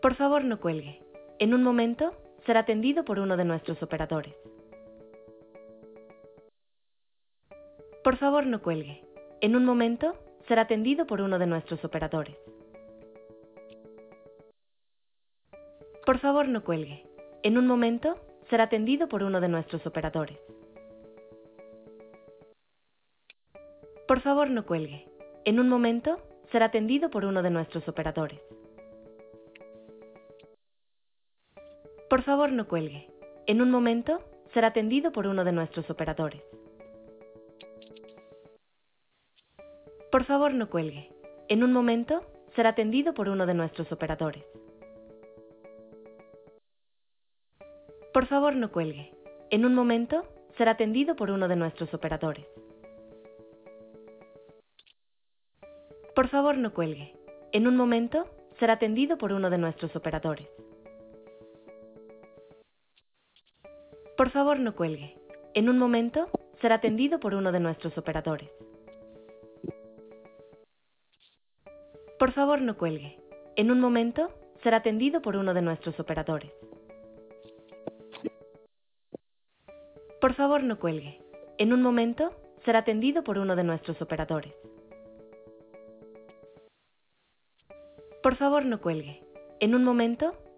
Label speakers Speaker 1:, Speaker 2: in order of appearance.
Speaker 1: Por favor, no cuelgue. En un momento, será atendido por uno de nuestros operadores. Por favor, no cuelgue. En un momento, será atendido por uno de nuestros operadores. Por favor, no cuelgue. En un momento, será atendido por uno de nuestros operadores. Por favor, no cuelgue. En un momento, será atendido por uno de nuestros operadores. Por favor, no cuelgue. En un momento, será atendido por uno de nuestros operadores. Por favor, no cuelgue. En un momento, será atendido por uno de nuestros operadores. Por favor, no cuelgue. En un momento, será atendido por uno de nuestros operadores. Por favor, no cuelgue. En un momento, será atendido por uno de nuestros operadores. Por favor, no cuelgue. En un momento, será atendido por uno de nuestros operadores. Por favor, no cuelgue. En un momento, será atendido por uno de nuestros operadores. Por favor, no cuelgue. En un momento, será atendido por uno de nuestros operadores. Por favor, no cuelgue. En un momento,